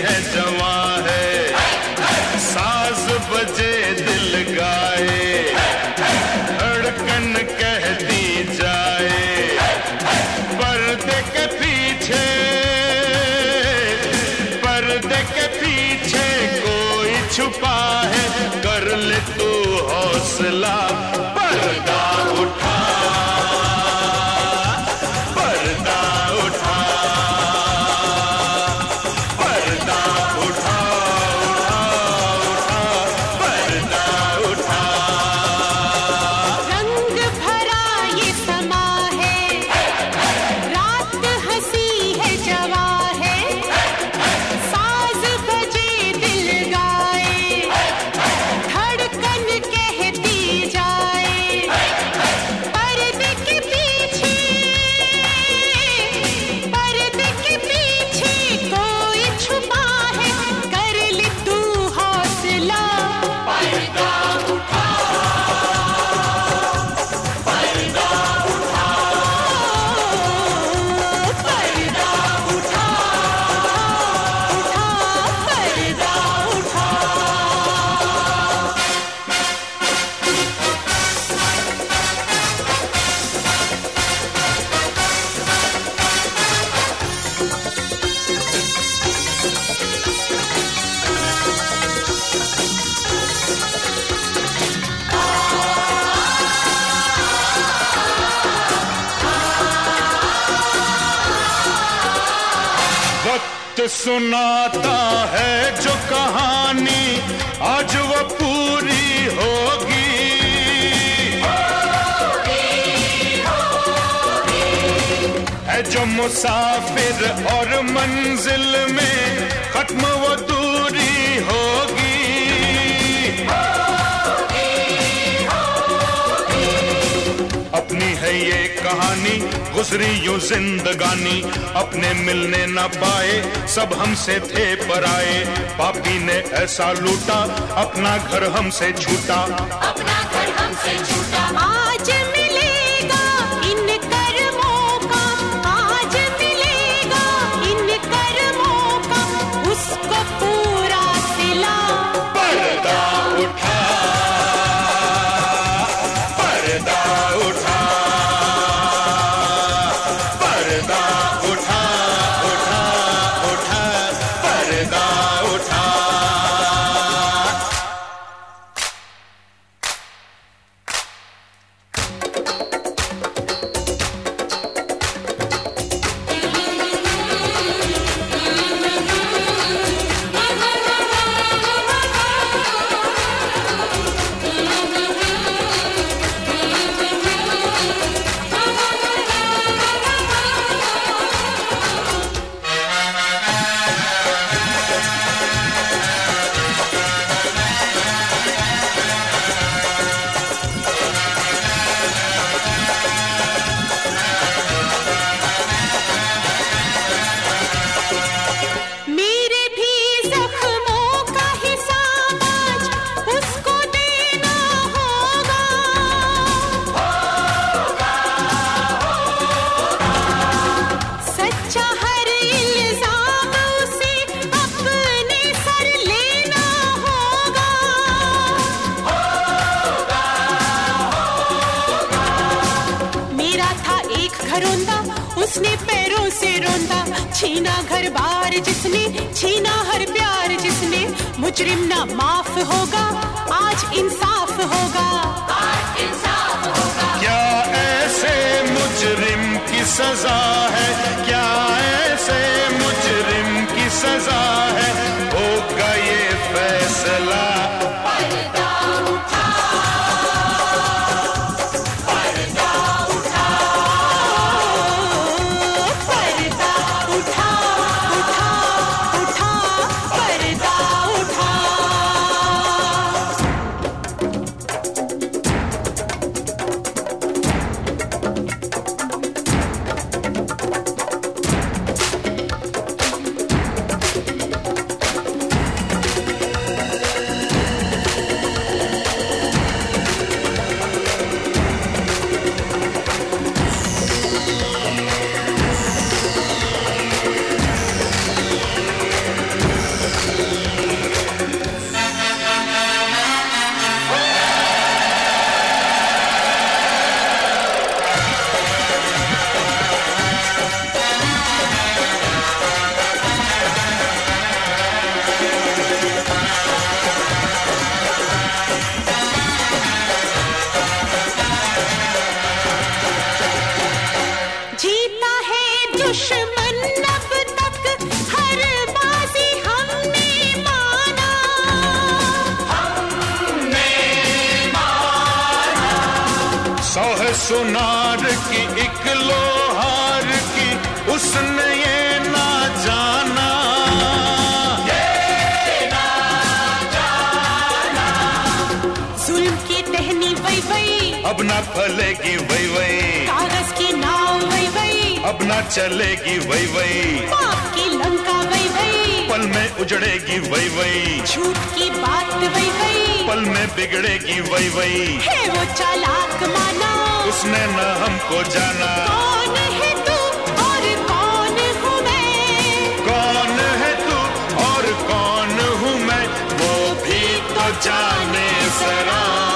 है जवां है, साज बजे दिल गाए, धड़कन कहती जाए, पर्दे के पीछे कोई छुपा है, कर ले तू हौसला, पर्दा उठा, पर्दा उठा, पर्दा उठा, पर्दा उठा। रंग भरा ये समा है, रात हंसी है जवा है, साज बजे दिल गाए, धड़कन कहती जाए, पर्दे के पीछे कोई छुपा है, कर ले तू हौसला, पर्दा उठा, पर्दा उठा, पर्दा उठा, पर्दा उठा। वक्त सुनाता है जो कहानी, आज वो पूरी होगी, है जो मुसाफिर और मंजिल में खत्म वो दूरी होगी। अपनी है ये कहानी, गुजरी यूं जिंदगानी, अपने मिलने न पाए, सब हमसे थे पराए, पापी ने ऐसा लूटा, अपना घर हमसे छूटा, अपना घर हमसे छूटा। आज मिलेगा इन कर्मों का, आज मिलेगा इन कर्मों का, उसको पूरा सिला, पर्दा उठा, पर्दा उठा, पर्दा उठा, उठा, उठा, पर्दा उठा। मेरे भी जख्मों का हिसाब आज उसको देना होगा, सच्चा हर इल्जाम उसे अपने सर लेना होगा, मेरा था एक घरौंदा, उसने पैरों से रोंदा, छीना घर बार जिसने, छीना हर प्यार जिसने, मुजरिम ना माफ होगा, आज इंसाफ होगा, आज इंसाफ होगा। क्या ऐसे मुजरिम की सजा है, क्या ऐसे मुजरिम की सजा है, होगा ये फैसला, पर्दा उठा, पर्दा उठा, पर्दा उठा, उठा, उठा, पर्दा उठा। सुनार की एक लोहार की उसने ये ना जाना, जुल्म की टहनी वही वही अब ना फलेगी वही वही, कागज की नाव वही वही अब ना चलेगी वही वही, पाप की लंका वही वही पल में उजड़ेगी वही वही, झूठ की बात वही वही पल में बिगड़ेगी वही वही, है वो चालाक माना उसने न हमको जाना। कौन है तू और कौन हूँ मैं, कौन है तू और कौन हूँ मैं, वो भी तो जाने जरा।